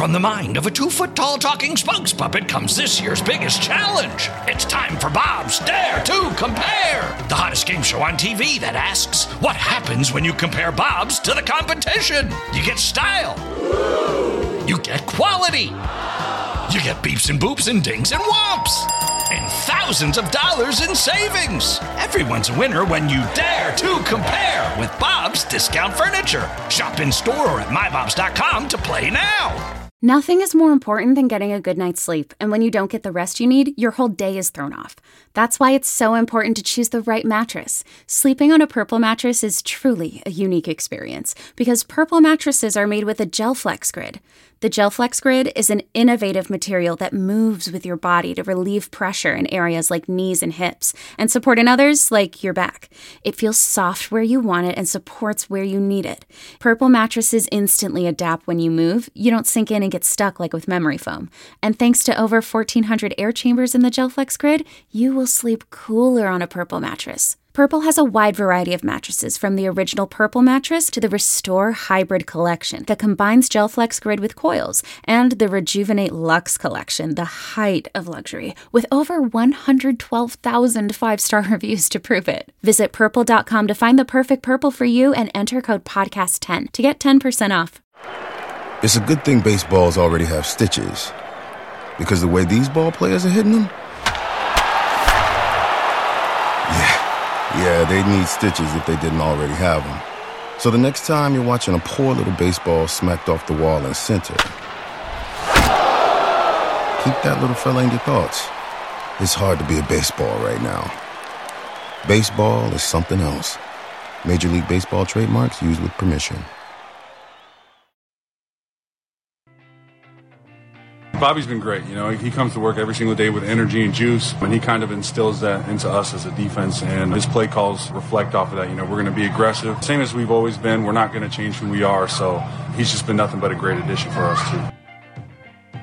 From the mind of a 2-foot-tall talking spokes puppet comes this year's biggest challenge. It's time for Bob's Dare to Compare, the hottest game show on TV that asks, what happens when you compare Bob's to the competition? You get style. You get quality. You get beeps and boops and dings and whomps. And thousands of dollars in savings. Everyone's a winner when you dare to compare with Bob's Discount Furniture. Shop in store or at mybobs.com to play now. Nothing is more important than getting a good night's sleep, and when you don't get the rest you need, your whole day is thrown off. That's why it's so important to choose the right mattress. Sleeping on a Purple mattress is truly a unique experience, because Purple mattresses are made with a GelFlex Grid. The GelFlex Grid is an innovative material that moves with your body to relieve pressure in areas like knees and hips, and support in others like your back. It feels soft where you want it and supports where you need it. Purple mattresses instantly adapt when you move. You don't sink in and get stuck like with memory foam. And thanks to over 1,400 air chambers in the GelFlex Grid, you will sleep cooler on a Purple mattress. Purple has a wide variety of mattresses, from the original Purple mattress to the Restore Hybrid collection that combines GelFlex Grid with coils, and the Rejuvenate Luxe collection, the height of luxury, with over 112,000 five-star reviews to prove it. Visit Purple.com to find the perfect Purple for you and enter code PODCAST10 to get 10% off. It's a good thing baseballs already have stitches, because the way these ball players are hitting them, yeah, they need stitches if they didn't already have them. So the next time you're watching a poor little baseball smacked off the wall in center, keep that little fella in your thoughts. It's hard to be a baseball right now. Baseball is something else. Major League Baseball trademarks used with permission. Bobby's been great. You know, he comes to work every single day with energy and juice, and he kind of instills that into us as a defense, and his play calls reflect off of that. You know, we're going to be aggressive, same as we've always been. We're not going to change who we are, so he's just been nothing but a great addition for us, too.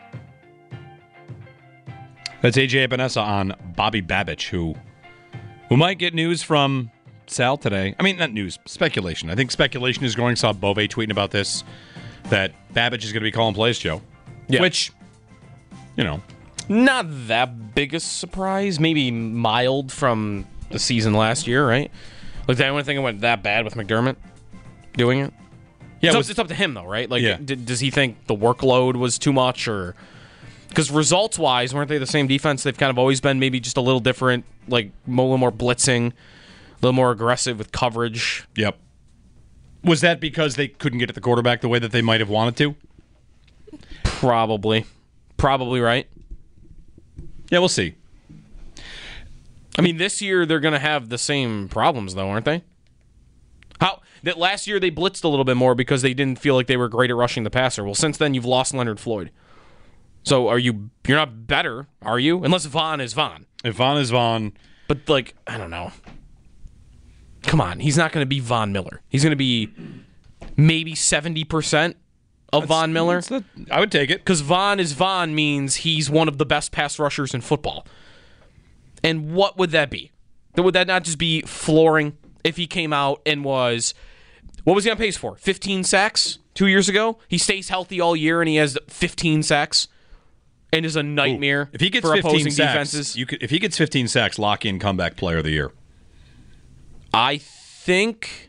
That's AJ Epinesa on Bobby Babich, who might get news from Sal today. I mean, not news, speculation. I think speculation is growing. Saw Bove tweeting about this, that Babich is going to be calling plays, Joe. Yeah. Which, you know. Not that big a surprise. Maybe mild from the season last year, right? Like, did anyone think it went that bad with McDermott doing it? Yeah, it's up to him, though, right? Like, yeah. Does he think the workload was too much? Or because results-wise, weren't they the same defense? They've kind of always been maybe just a little different, like a little more blitzing, a little more aggressive with coverage. Yep. Was that because they couldn't get at the quarterback the way that they might have wanted to? Probably right. Yeah, we'll see. I mean, this year they're going to have the same problems, though, aren't they? That last year they blitzed a little bit more because they didn't feel like they were great at rushing the passer. Well, since then you've lost Leonard Floyd. So you're not better, are you? Unless Vaughn is Vaughn. If Vaughn is Vaughn, but like, I don't know. Come on, he's not going to be Von Miller. He's going to be maybe 70%. Von Miller? I would take it. Because Von is Von means he's one of the best pass rushers in football. And what would that be? Would that not just be flooring if he came out and was... What was he on pace for? 15 sacks 2 years ago? He stays healthy all year and he has 15 sacks and is a nightmare if he gets for 15 opposing sacks, defenses. If he gets 15 sacks, lock in comeback player of the year. I think...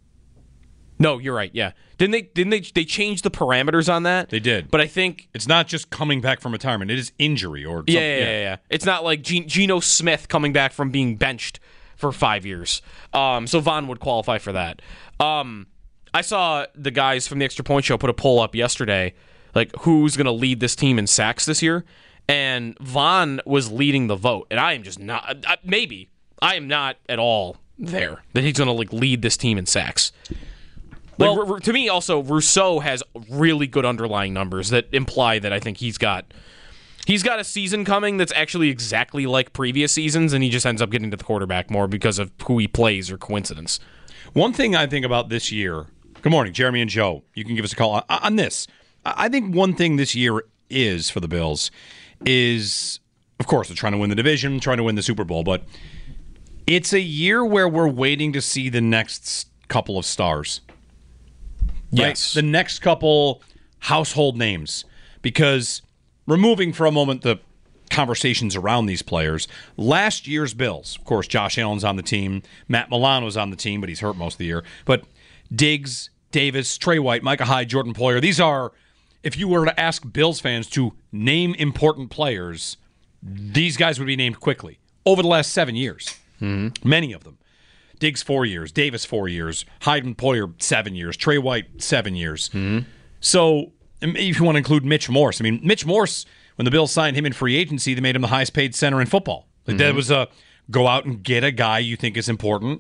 No, you're right, yeah. Didn't they change the parameters on that? They did. But I think it's not just coming back from retirement. It is injury or something. Yeah. It's not like Geno Smith coming back from being benched for 5 years. So Vaughn would qualify for that. I saw the guys from the Extra Point Show put a poll up yesterday, like who's going to lead this team in sacks this year, and Vaughn was leading the vote, and I am just not. I am not at all there that he's going to like lead this team in sacks. Well, to me, also, Rousseau has really good underlying numbers that imply that I think he's got a season coming that's actually exactly like previous seasons, and he just ends up getting to the quarterback more because of who he plays or coincidence. One thing I think about this year, good morning, Jeremy and Joe. You can give us a call on this. I think one thing this year is for the Bills is, of course, they're trying to win the division, trying to win the Super Bowl, but it's a year where we're waiting to see the next couple of stars. Yes. Right? The next couple household names, because removing for a moment the conversations around these players, last year's Bills, of course, Josh Allen's on the team, Matt Milano's on the team, but he's hurt most of the year, but Diggs, Davis, Trey White, Micah Hyde, Jordan Poyer, these are, if you were to ask Bills fans to name important players, these guys would be named quickly over the last 7 years. Mm-hmm. Many of them. Diggs 4 years, Davis 4 years, Hyde and Poyer 7 years, Trey White 7 years. Mm-hmm. So if you want to include Mitch Morse, I mean, Mitch Morse, when the Bills signed him in free agency, they made him the highest paid center in football. Like that was a go out and get a guy you think is important.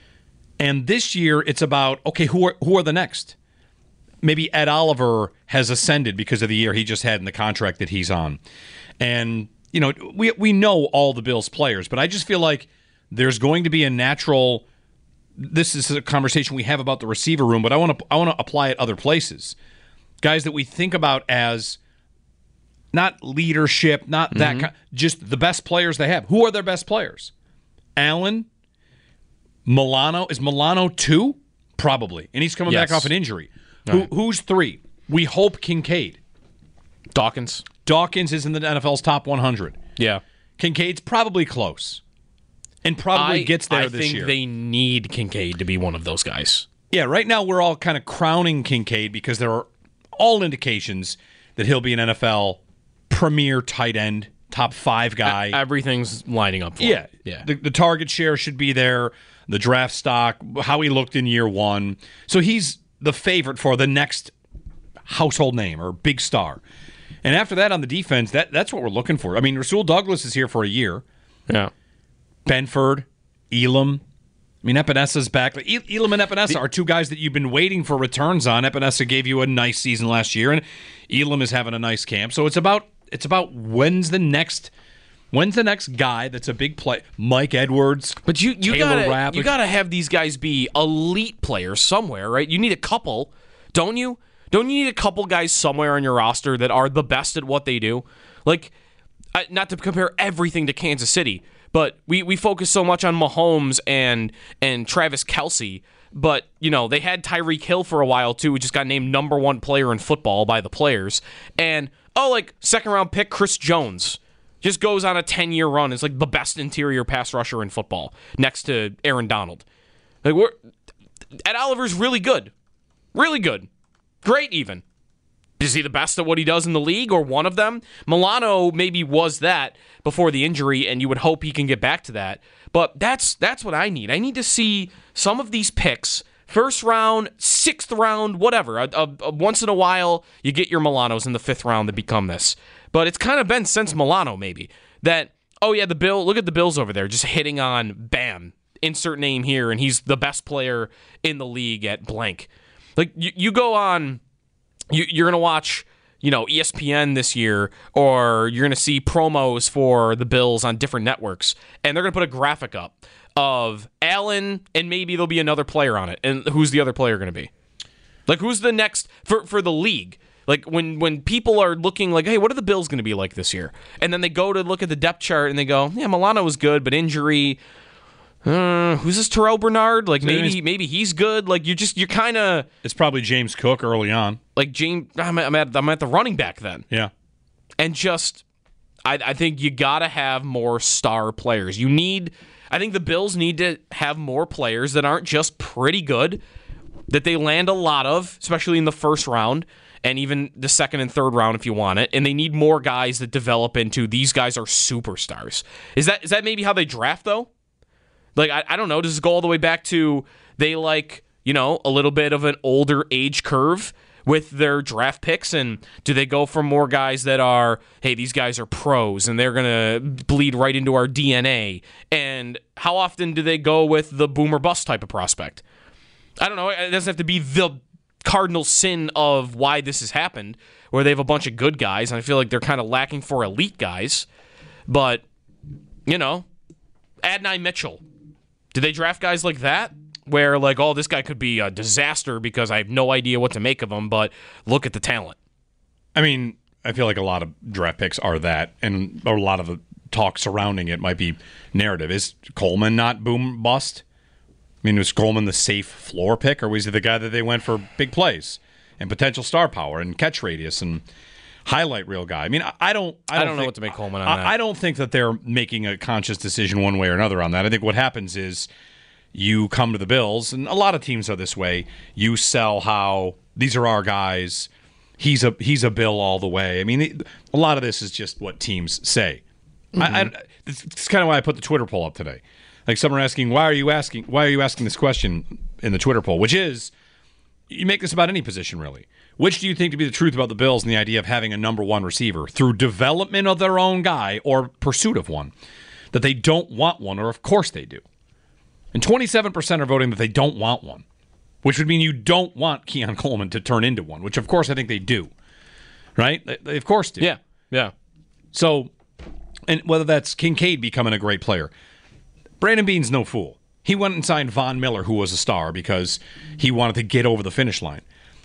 And this year, it's about, okay, who are the next? Maybe Ed Oliver has ascended because of the year he just had in the contract that he's on. And, you know, we know all the Bills players, but I just feel like there's going to be a natural, this is a conversation we have about the receiver room, but I want to apply it other places. Guys that we think about as not leadership, not that kind, just the best players they have. Who are their best players? Allen, Milano. Is Milano 2? Probably. And he's coming back off an injury. Who's 3? We hope Kincaid. Dawkins. Dawkins is in the NFL's top 100. Yeah. Kincaid's probably close. And probably gets there this year. I think they need Kincaid to be one of those guys. Yeah, right now we're all kind of crowning Kincaid because there are all indications that he'll be an NFL premier tight end, top 5 guy. Everything's lining up for him. Yeah. The target share should be there, the draft stock, how he looked in year 1. So he's the favorite for the next household name or big star. And after that on the defense, that's what we're looking for. I mean, Rasul Douglas is here for a year. Yeah. Benford, Elam. I mean, Epenesa's back. Elam and Epinesa are 2 guys that you've been waiting for returns on. Epinesa gave you a nice season last year, and Elam is having a nice camp. So it's about when's the next guy that's a big play? Mike Edwards, but you gotta have these guys be elite players somewhere, right? You need a couple, don't you? Don't you need a couple guys somewhere on your roster that are the best at what they do? Like, not to compare everything to Kansas City, but we focus so much on Mahomes and Travis Kelce, but, you know, they had Tyreek Hill for a while, too, who just got named number 1 player in football by the players. And, second-round pick Chris Jones just goes on a 10-year run. It's like the best interior pass rusher in football, next to Aaron Donald. Like, Ed Oliver's really good. Really good. Great, even. Is he the best at what he does in the league, or one of them? Milano maybe was that before the injury, and you would hope he can get back to that. But that's what I need. I need to see some of these picks, first round, 6th round, whatever. Once in a while, you get your Milanos in the 5th round that become this. But it's kind of been since Milano, maybe, that, look at the Bills over there, just hitting on, bam, insert name here, and he's the best player in the league at blank. Like, you go on, you're going to watch, ESPN this year, or you're going to see promos for the Bills on different networks, and they're going to put a graphic up of Allen, and maybe there'll be another player on it. And who's the other player going to be? Like, who's the next, for the league? Like, when people are looking like, hey, what are the Bills going to be like this year? And then they go to look at the depth chart, and they go, yeah, Milano was good, but injury... who's this Terrell Bernard? Like, maybe he's good. Like, you're kind of... It's probably James Cook early on. Like, I'm at the running back then. Yeah. And I think you got to have more star players. I think the Bills need to have more players that aren't just pretty good, that they land a lot of, especially in the 1st round, and even the 2nd and 3rd round if you want it. And they need more guys that develop into, these guys are superstars. Is that maybe how they draft, though? Like, I don't know. Does it go all the way back to they a little bit of an older age curve with their draft picks? And do they go for more guys that are, hey, these guys are pros and they're going to bleed right into our DNA? And how often do they go with the boom or bust type of prospect? I don't know. It doesn't have to be the cardinal sin of why this has happened, where they have a bunch of good guys, and I feel like they're kind of lacking for elite guys. But, Adonai Mitchell. Do they draft guys like that? Where, like, this guy could be a disaster because I have no idea what to make of him, but look at the talent. I mean, I feel like a lot of draft picks are that, and a lot of the talk surrounding it might be narrative. Is Coleman not boom bust? I mean, was Coleman the safe floor pick, or was he the guy that they went for big plays? and potential star power and catch radius and highlight reel guy. I mean, I don't know what to make Coleman on that. I don't think that they're making a conscious decision one way or another on that. I think what happens is you come to the Bills, and a lot of teams are this way. You sell how these are our guys. He's a Bill all the way. I mean, a lot of this is just what teams say. It's kind of why I put the Twitter poll up today. Like, some are asking, why are you asking this question in the Twitter poll? Which is, you make this about any position, really. Which do you think to be the truth about the Bills and the idea of having a number one receiver through development of their own guy or pursuit of one? That they don't want one, or of course they do. And 27% are voting that they don't want one, which would mean you don't want Keon Coleman to turn into one, which of course I think they do. Right? They of course do. Yeah. So, and whether that's Kincaid becoming a great player. Brandon Beane's no fool. He went and signed Von Miller, who was a star, because he wanted to get over the finish line.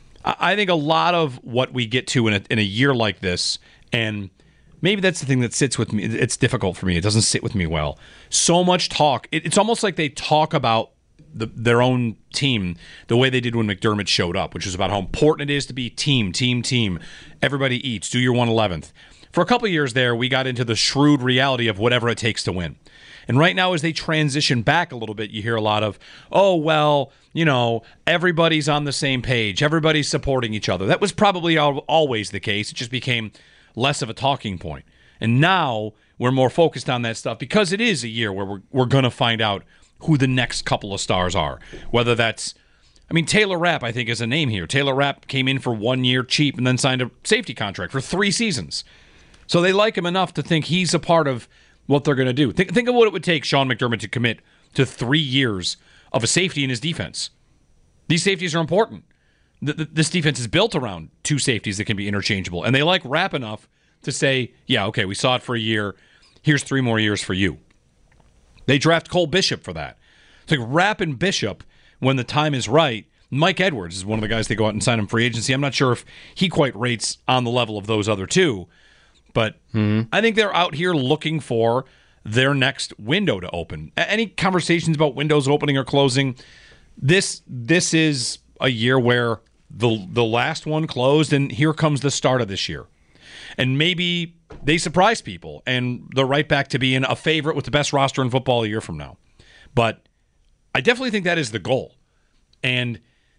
I think a lot of what we get to in a year like this, and maybe that's the thing that sits with me. It's difficult for me. It doesn't sit with me well. So much talk. It's almost like they talk about their own team the way they did when McDermott showed up, which is about how important it is to be team. Everybody eats. Do your 1/11th. For a couple of years there, we got into the shrewd reality of whatever it takes to win. And right now, as they transition back a little bit, you hear a lot of, oh, well, everybody's on the same page. Everybody's supporting each other. That was probably always the case. It just became less of a talking point. And now we're more focused on that stuff because it is a year where we're going to find out who the next couple of stars are. Whether that's, Taylor Rapp, I think, is a name here. Taylor Rapp came in for 1 year cheap and then signed a safety contract for 3 seasons. So they like him enough to think he's a part of what they're going to do. Think of what it would take Sean McDermott to commit to 3 years of a safety in his defense. These safeties are important. This defense is built around 2 safeties that can be interchangeable. And they like Rapp enough to say, yeah, okay, we saw it for a year. Here's 3 more years for you. They draft Cole Bishop for that. It's like Rapp and Bishop, when the time is right. Mike Edwards is one of the guys they go out and sign him free agency. I'm not sure if he quite rates on the level of those other 2. But I think they're out here looking for their next window to open. Any conversations about windows opening or closing, this is a year where the last one closed, and here comes the start of this year. And maybe they surprise people, and they're right back to being a favorite with the best roster in football a year from now. But I definitely think that is the goal. And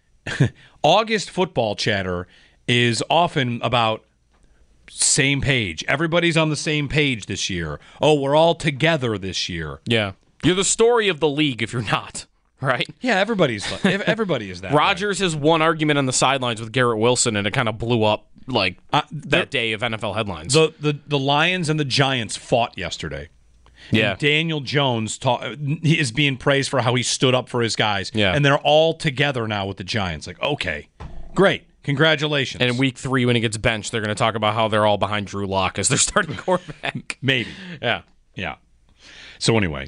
August football chatter is often about same page. Everybody's on the same page this year. Oh, we're all together this year. Yeah. You're the story of the league if you're not, right? Yeah, everybody is that. Rodgers has one argument on the sidelines with Garrett Wilson, and it kind of blew up that day of NFL headlines. The Lions and the Giants fought yesterday. Yeah. And Daniel Jones he is being praised for how he stood up for his guys. Yeah. And they're all together now with the Giants. Like, okay, great. Congratulations. And in week 3, when he gets benched, they're going to talk about how they're all behind Drew Lock as their starting quarterback. Maybe. Yeah. So anyway,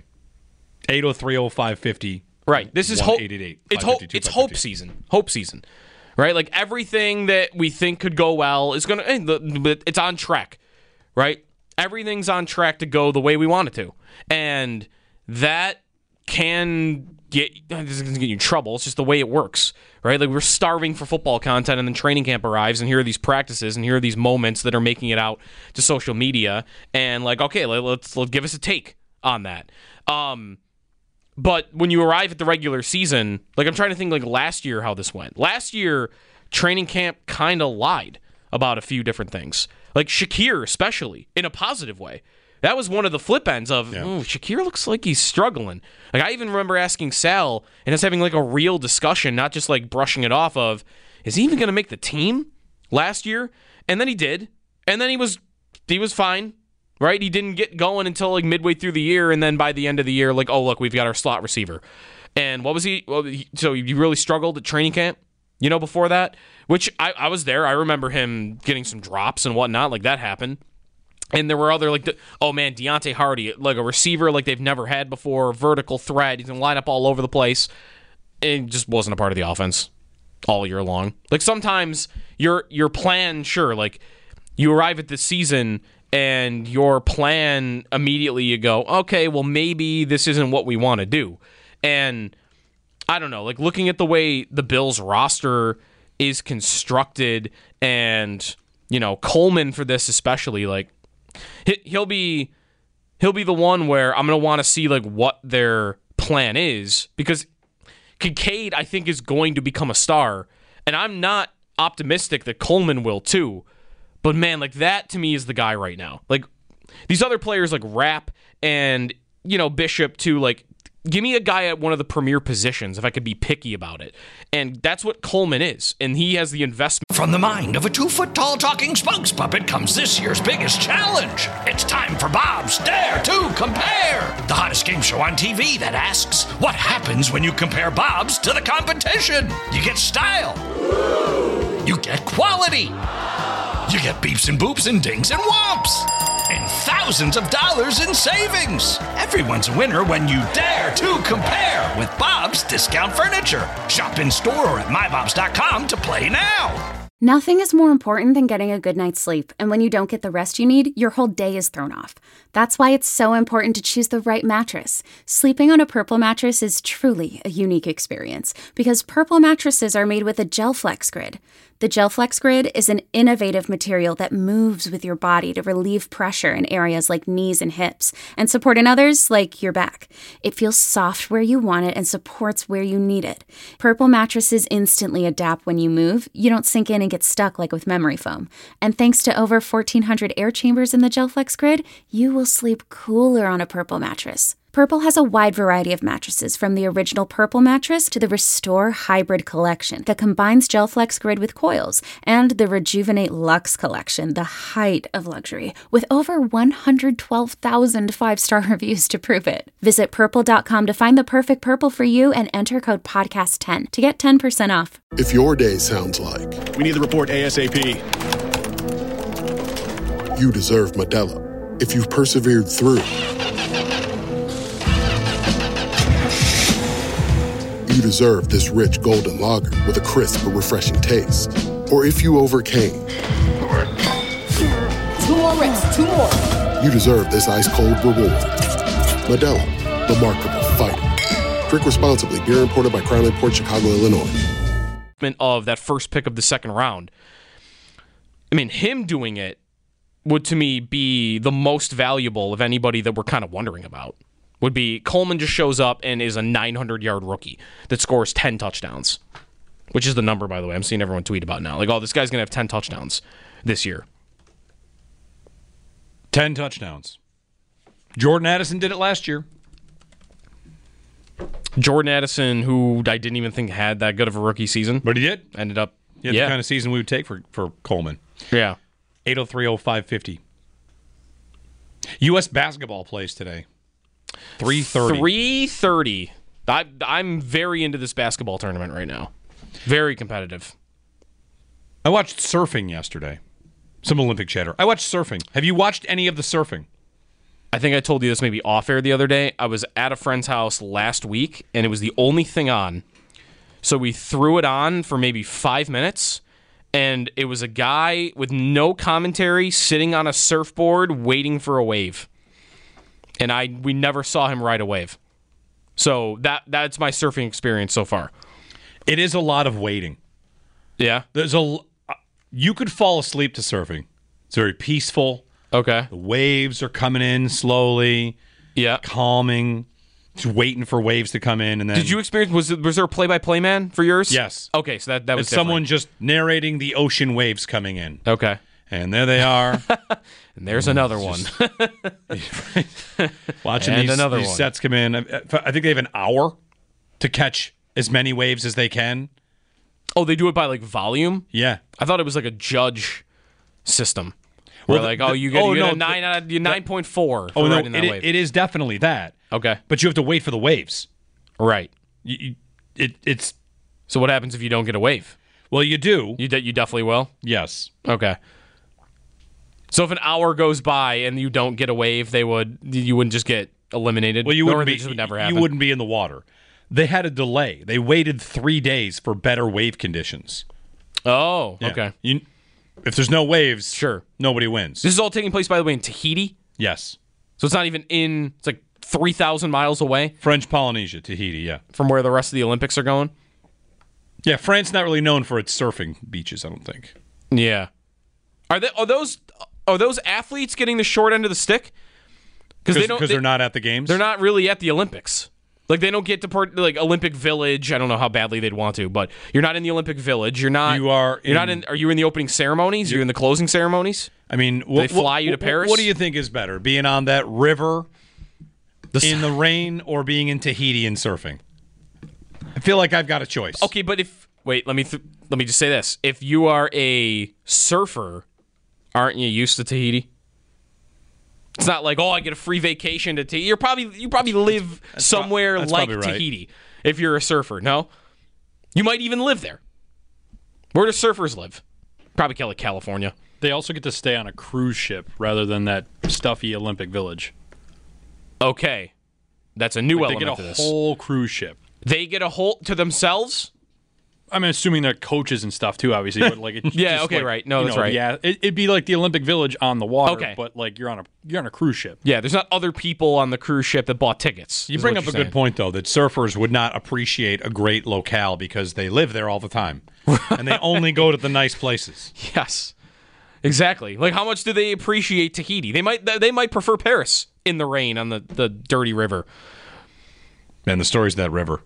803-0550. Right. This is hope. It's hope season. Hope season. Right? Like, everything that we think could go well is going to, it's on track. Right? Everything's on track to go the way we want it to. And that can this is going to get you in trouble. It's just the way it works, right? Like, we're starving for football content, and then training camp arrives, and here are these practices, and here are these moments that are making it out to social media, and like, okay, let's give us a take on that. But when you arrive at the regular season, like, I'm trying to think, like, last year how this went. Last year, training camp kind of lied about a few different things. Like Shakir, especially, in a positive way. That was one of the flip ends of, Shakir looks like he's struggling. Like, I even remember asking Sal and us having like a real discussion, not just like brushing it off of, is he even going to make the team last year? And then he did. And then he was fine, right? He didn't get going until like midway through the year. And then by the end of the year, like, oh, look, we've got our slot receiver. And what was he? Well, so you really struggled at training camp, before that? Which I was there. I remember him getting some drops and whatnot. Like, that happened. And there were other, like, Deontay Hardy, like a receiver like they've never had before, vertical threat. He's going to line up all over the place. It just wasn't a part of the offense all year long. Like, sometimes your plan, sure, like, you arrive at the season and your plan, immediately you go, okay, well, maybe this isn't what we want to do. And I don't know, like, looking at the way the Bills roster is constructed, and Coleman for this especially, like he'll be the one where I'm gonna want to see like what their plan is, because Kincaid I think is going to become a star, and I'm not optimistic that Coleman will too. But man, like that to me is the guy right now. Like these other players like Rapp and Bishop too, like give me a guy at one of the premier positions if I could be picky about it. And that's what Coleman is. And he has the investment. From the mind of a 2-foot-tall talking spokes puppet comes this year's biggest challenge. It's time for Bob's Dare to Compare, the hottest game show on TV that asks, what happens when you compare Bob's to the competition? You get style. You get quality. You get beeps and boops and dings and whomps. And thousands of dollars in savings. Everyone's a winner when you dare to compare with Bob's Discount Furniture. Shop in store or at mybobs.com to play now. Nothing is more important than getting a good night's sleep, and when you don't get the rest you need, your whole day is thrown off. That's why it's so important to choose the right mattress. Sleeping on a Purple mattress is truly a unique experience, because Purple mattresses are made with a GelFlex Grid. The GelFlex Grid is an innovative material that moves with your body to relieve pressure in areas like knees and hips, and support in others like your back. It feels soft where you want it and supports where you need it. Purple mattresses instantly adapt when you move. You don't sink in and get stuck like with memory foam. And thanks to over 1,400 air chambers in the GelFlex Grid, you will sleep cooler on a Purple mattress. Purple has a wide variety of mattresses, from the original Purple mattress to the Restore Hybrid collection that combines GelFlex Grid with coils, and the Rejuvenate Luxe collection, the height of luxury, with over 112,000 5-star reviews to prove it. Visit purple.com to find the perfect Purple for you and enter code podcast10 to get 10% off. If your day sounds like, we need the report ASAP, you deserve Modelo. If you've persevered through, you deserve this rich golden lager with a crisp but refreshing taste. Or if you overcame. 2 more reps, 2 more. You deserve this ice cold reward. Modelo, the Markable Fighter. Drink responsibly. Beer imported by Crown Imports, Chicago, Illinois. Of that first pick of the second round. I mean, him doing it would to me be the most valuable of anybody that we're kind of wondering about. Would be Coleman just shows up and is a 900-yard rookie that scores 10 touchdowns, which is the number, by the way. I'm seeing everyone tweet about now. Like, oh, this guy's going to have 10 touchdowns this year. 10 touchdowns. Jordan Addison did it last year. Jordan Addison, who I didn't even think had that good of a rookie season. But he did. Ended up, he had the kind of season we would take for Coleman. Yeah. 8030550. U.S. basketball plays today. 3:30. 3:30. I'm very into this basketball tournament right now. Very competitive. I watched surfing yesterday. Some Olympic chatter. I watched surfing. Have you watched any of the surfing? I think I told you this maybe off air the other day. I was at a friend's house last week, and it was the only thing on. So we threw it on for maybe 5 minutes, and it was a guy with no commentary sitting on a surfboard waiting for a wave. And we never saw him ride a wave. So that's my surfing experience so far. It is a lot of waiting. Yeah. You could fall asleep to surfing. It's very peaceful. Okay. The waves are coming in slowly. Yeah. Calming. Just waiting for waves to come in, and then. Did you experience? Was there a play-by-play man for yours? Yes. Okay, so that was someone just narrating the ocean waves coming in. Okay. And there they are. And there's another one. Watching these sets come in. I think they have an hour to catch as many waves as they can. Oh, they do it by like volume? Yeah. I thought it was like a judge system. Where you get a 9.4 for riding that wave. It is definitely that. Okay. But you have to wait for the waves. Right. It's. So what happens if you don't get a wave? Well, you do. You definitely will? Yes. Okay. So if an hour goes by and you don't get a wave, you wouldn't just get eliminated? Well, you wouldn't be. This would never happen. You wouldn't be in the water. They had a delay. They waited 3 days for better wave conditions. Oh, yeah. Okay. If there's no waves, sure, nobody wins. This is all taking place, by the way, in Tahiti? Yes. So it's not even it's like 3,000 miles away? French Polynesia, Tahiti, yeah. From where the rest of the Olympics are going? Yeah, France not really known for its surfing beaches, I don't think. Yeah. Are those athletes getting the short end of the stick? Because they're not at the games? They're not really at the Olympics. Like, they don't get to like Olympic Village. I don't know how badly they'd want to, but you're not in the Olympic Village. Are you in the opening ceremonies? You're in the closing ceremonies? I mean, they fly you to Paris? What do you think is better, being on that river in the rain or being in Tahiti and surfing? I feel like I've got a choice. Okay, but let me just say this: if you are a surfer, aren't you used to Tahiti? It's not like, I get a free vacation to Tahiti. You probably live somewhere like right. Tahiti if you're a surfer. No, you might even live there. Where do surfers live? Probably California. They also get to stay on a cruise ship rather than that stuffy Olympic Village. Okay, that's a new element to They this. get a whole cruise ship. They get a whole to themselves. I'm assuming they're coaches and stuff too, obviously. But like, it's yeah, just okay, like, right. No, that's right. Yeah, it'd be like the Olympic Village on the water, Okay. but like you're on a cruise ship. Yeah, there's not other people on the cruise ship that bought tickets. You bring up a good point, though, that surfers would not appreciate a great locale because they live there all the time. And they only go to the nice places. Yes, exactly. Like, how much do they appreciate Tahiti? They might prefer Paris in the rain on the dirty river. Man, the stories of that river.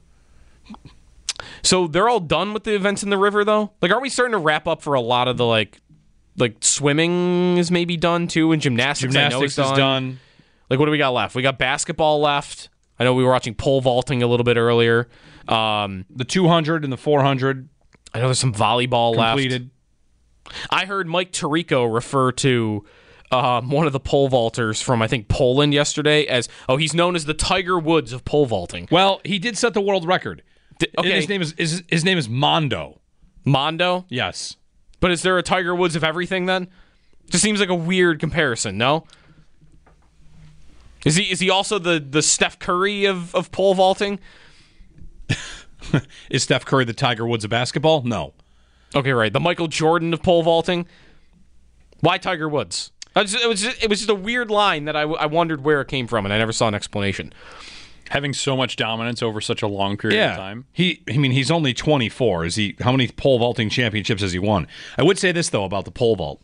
So they're all done with the events in the river, though? Like, aren't we starting to wrap up for a lot of the, like swimming is maybe done, too, and gymnastics I know is done. Like, what do we got left? We got basketball left. I know we were watching pole vaulting a little bit earlier. The 200 and the 400. I know there's some volleyball completed. Left. I heard Mike Tirico refer to one of the pole vaulters from, I think, Poland yesterday as, he's known as the Tiger Woods of pole vaulting. Well, he did set the world record. Okay. His name is Mondo. Mondo? Yes. But is there a Tiger Woods of everything then? Just seems like a weird comparison, no? Is he also the Steph Curry of pole vaulting? Is Steph Curry the Tiger Woods of basketball? No. Okay, right. The Michael Jordan of pole vaulting? Why Tiger Woods? It was just a weird line that I wondered where it came from, and I never saw an explanation. Having so much dominance over such a long period of time. He's only 24. How many pole vaulting championships has he won? I would say this, though, about the pole vault.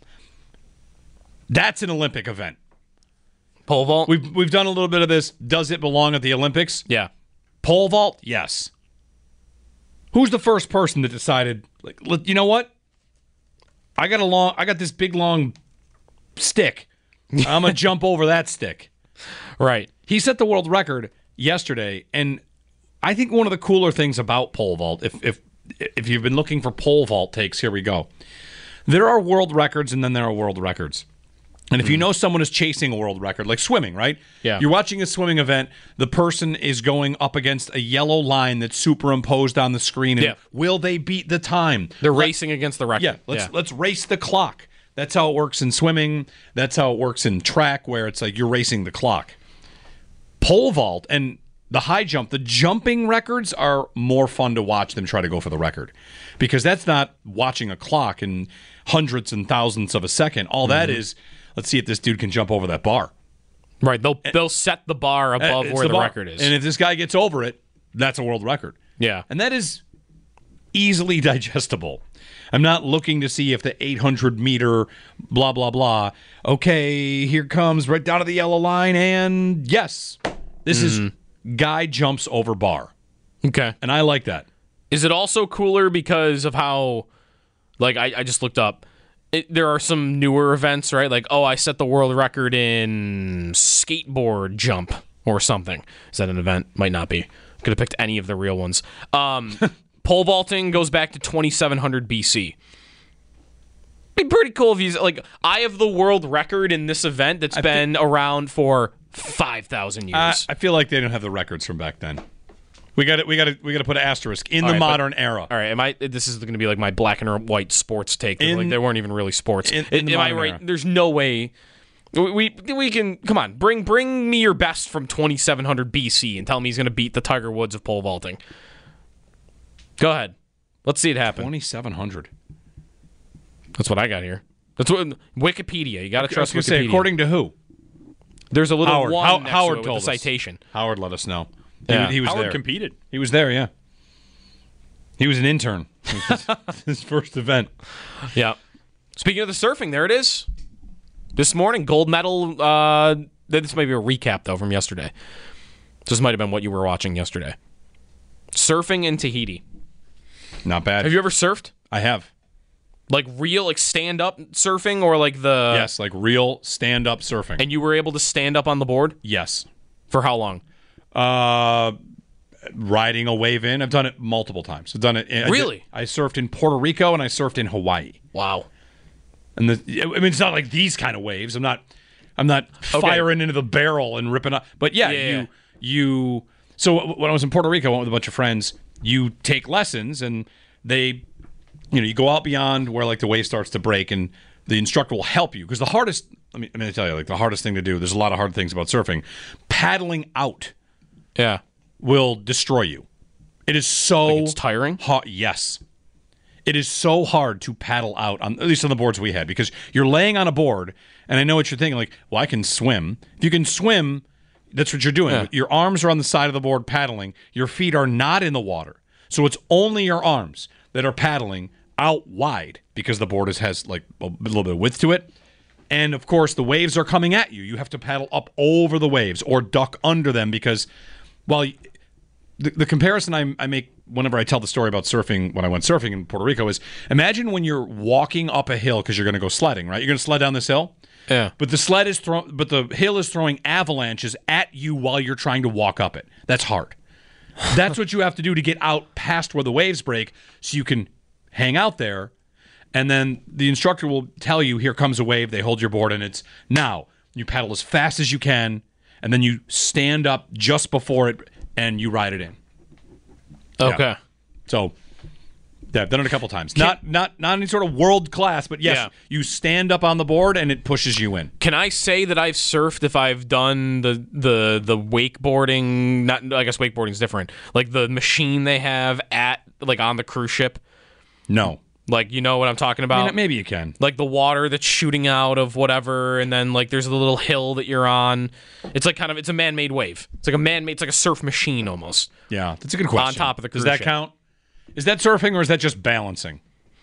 That's an Olympic event. Pole vault? We've done a little bit of this. Does it belong at the Olympics? Yeah. Pole vault? Yes. Who's the first person that decided, like, you know what? I got this big long stick. I'm going to jump over that stick. Right. He set the world record yesterday, and I think one of the cooler things about pole vault, if you've been looking for pole vault takes, here we go. There are world records, and then there are world records. And if you know someone is chasing a world record, like swimming, right? Yeah. You're watching a swimming event, the person is going up against a yellow line that's superimposed on the screen, and will they beat the time? They're racing against the record. Yeah, let's race the clock. That's how it works in swimming. That's how it works in track, where it's like you're racing the clock. Pole vault and the high jump, the jumping records are more fun to watch than try to go for the record, because that's not watching a clock in hundreds and thousands of a second. All that is, let's see if this dude can jump over that bar. Right. They'll set the bar above where the record is. And if this guy gets over it, that's a world record. Yeah. And that is easily digestible. I'm not looking to see if the 800-meter blah, blah, blah. Okay, here comes right down to the yellow line, and yes, this is guy jumps over bar. Okay. And I like that. Is it also cooler because of how, like, I just looked up, there are some newer events, right? Like, I set the world record in skateboard jump or something. Is that an event? Might not be. Could have picked any of the real ones. Pole vaulting goes back to 2700 BC. Be pretty cool if he's like, I have the world record in this event that's been around for 5,000 years. I feel like they don't have the records from back then. We got to put an asterisk in the modern era. All right, this is going to be like my black and white sports take. Like they weren't even really sports. In the am I right? era. There's no way we can come on. Bring me your best from 2700 BC and tell me he's going to beat the Tiger Woods of pole vaulting. Go ahead. Let's see it happen. 2700. That's what I got here. That's what Wikipedia. You got to trust Wikipedia. Say, according to who? There's a little Howard. one next Howard to it told with the us. citation. Howard let us know. Yeah. He was Howard there. competed. He was there, yeah. He was an intern. His first event. Yeah. Speaking of the surfing, there it is. This morning, gold medal. This might be a recap, though, from yesterday. This might have been what you were watching yesterday. Surfing in Tahiti. Not bad. Have you ever surfed? I have. Like real, like stand-up surfing, or like the... Yes, like real stand-up surfing. And you were able to stand up on the board? Yes. For how long? Riding a wave in. I've done it multiple times. I've done it. Really? I surfed in Puerto Rico and I surfed in Hawaii. Wow. And it's not like these kind of waves. I'm not firing into the barrel and ripping up. But yeah. So when I was in Puerto Rico, I went with a bunch of friends. You take lessons and they, you go out beyond where like the wave starts to break, and the instructor will help you, because the hardest. I tell you, like the hardest thing to do. There's a lot of hard things about surfing. Paddling out. Yeah. Will destroy you. It is so it's tiring? Yes. It is so hard to paddle out, at least on the boards we had, because you're laying on a board, and I know what you're thinking, like, well, I can swim. If you can swim, that's what you're doing. Yeah. Your arms are on the side of the board paddling. Your feet are not in the water. So it's only your arms that are paddling out wide, because the board has like a little bit of width to it. And, of course, the waves are coming at you. You have to paddle up over the waves or duck under them, because, well, the comparison I make whenever I tell the story about surfing when I went surfing in Puerto Rico is, imagine when you're walking up a hill because you're going to go sledding, right? You're going to sled down this hill. Yeah. But the hill is throwing avalanches at you while you're trying to walk up it. That's hard. That's what you have to do to get out past where the waves break, so you can hang out there, and then the instructor will tell you, here comes a wave. They hold your board, and it's now. You paddle as fast as you can, and then you stand up just before it, and you ride it in. Okay. Yeah. So, yeah, I've done it a couple times. Not any sort of world class, but yes, you stand up on the board and it pushes you in. Can I say that I've surfed if I've done the wakeboarding? Not, I guess wakeboarding's different. Like the machine they have on the cruise ship. No. Like, you know what I'm talking about? I mean, maybe you can. Like the water that's shooting out of whatever, and then like there's a little hill that you're on. It's like it's a man-made wave. It's like a surf machine almost. Yeah, that's a good question. On top of the cruise ship. Does that ship. count? Is that surfing, or is that just balancing?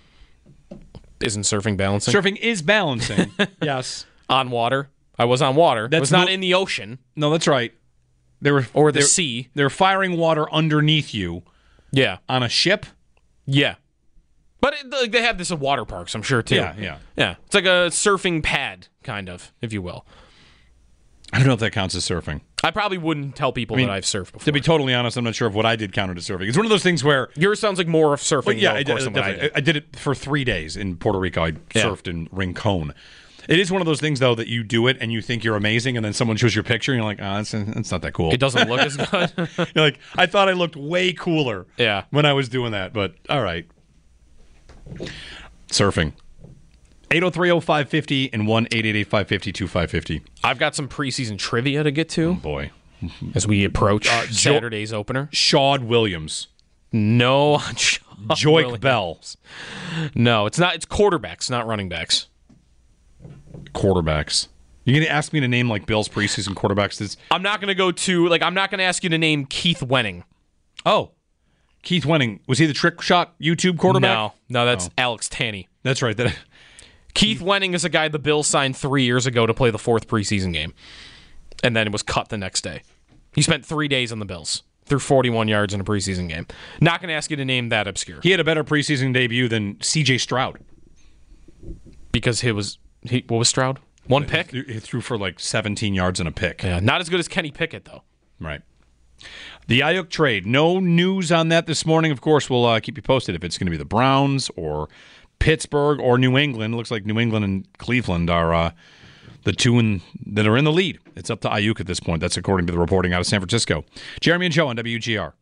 Isn't surfing balancing? Surfing is balancing. Yes. On water. I was on water. I was not in the ocean. No, that's right. Or the sea. They're firing water underneath you. Yeah. On a ship? Yeah. But they have this at water parks, I'm sure, too. Yeah. It's like a surfing pad, kind of, if you will. I don't know if that counts as surfing. I probably wouldn't tell people that I've surfed before. To be totally honest, I'm not sure if what I did counted as surfing. It's one of those things where... Yours sounds like more of surfing. Well, yeah, I did it for 3 days in Puerto Rico. I surfed in Rincon. It is one of those things, though, that you do it and you think you're amazing, and then someone shows your picture and you're like, it's not that cool. It doesn't look as good. You're like, I thought I looked way cooler when I was doing that, but all right. Surfing. 803-0550 and 1-888-550-2550. I've got some preseason trivia to get to. Oh, boy. As we approach Saturday's opener. Shawd Williams. No. Joik Bell. No, it's not. It's quarterbacks, not running backs. Quarterbacks. You're going to ask me to name like Bill's preseason quarterbacks? I'm not going to go to, I'm not going to ask you to name Keith Wenning. Oh. Keith Wenning. Was he the trick shot YouTube quarterback? No, that's Alex Tanney. That's right. Keith Wenning is a guy the Bills signed 3 years ago to play the 4th preseason game. And then it was cut the next day. He spent 3 days on the Bills. Threw 41 yards in a preseason game. Not going to ask you to name that obscure. He had a better preseason debut than C.J. Stroud. Because what was Stroud? One pick? He threw for like 17 yards and a pick. Yeah, not as good as Kenny Pickett, though. Right. The Ayuk trade. No news on that this morning. Of course, we'll keep you posted if it's going to be the Browns or Pittsburgh or New England. It looks like New England and Cleveland are the two that are in the lead. It's up to Ayuk at this point. That's according to the reporting out of San Francisco. Jeremy and Joe on WGR.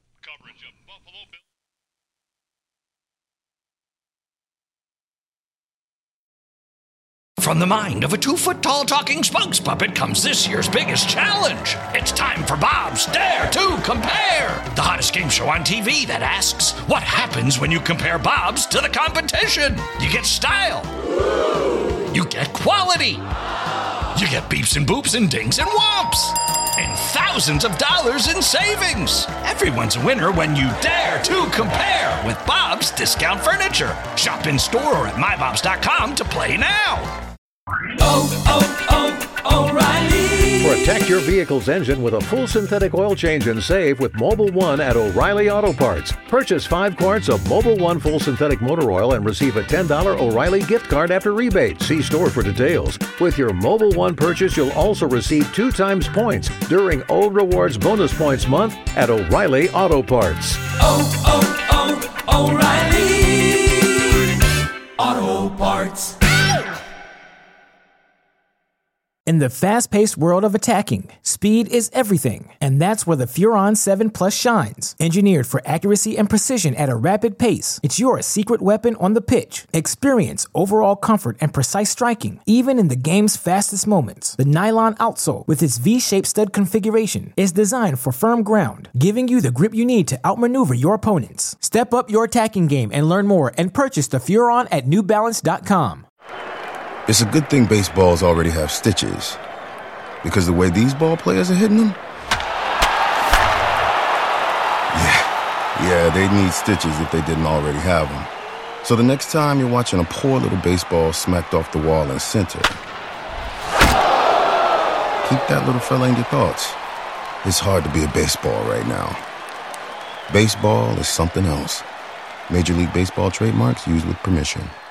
From the mind of a 2-foot-tall talking spokes puppet comes this year's biggest challenge. It's time for Bob's Dare to Compare, the hottest game show on TV that asks, what happens when you compare Bob's to the competition? You get style. You get quality. You get beeps and boops and dings and whomps. And thousands of dollars in savings. Everyone's a winner when you dare to compare with Bob's Discount Furniture. Shop in store or at mybobs.com to play now. O'Reilly. Protect your vehicle's engine with a full synthetic oil change and save with Mobil 1 at O'Reilly Auto Parts. Purchase 5 quarts of Mobil 1 full synthetic motor oil and receive a $10 O'Reilly gift card after rebate. See store for details. With your Mobil 1 purchase, you'll also receive 2 times points during O Rewards Bonus Points Month at O'Reilly Auto Parts. O'Reilly Auto Parts. In the fast-paced world of attacking, speed is everything, and that's where the Furon 7 Plus shines. Engineered for accuracy and precision at a rapid pace, it's your secret weapon on the pitch. Experience overall comfort and precise striking, even in the game's fastest moments. The nylon outsole, with its V-shaped stud configuration, is designed for firm ground, giving you the grip you need to outmaneuver your opponents. Step up your attacking game and learn more and purchase the Furon at NewBalance.com. It's a good thing baseballs already have stitches, because the way these ball players are hitting them, yeah, they'd need stitches if they didn't already have them. So the next time you're watching a poor little baseball smacked off the wall in center, keep that little fella in your thoughts. It's hard to be a baseball right now. Baseball is something else. Major League Baseball trademarks used with permission.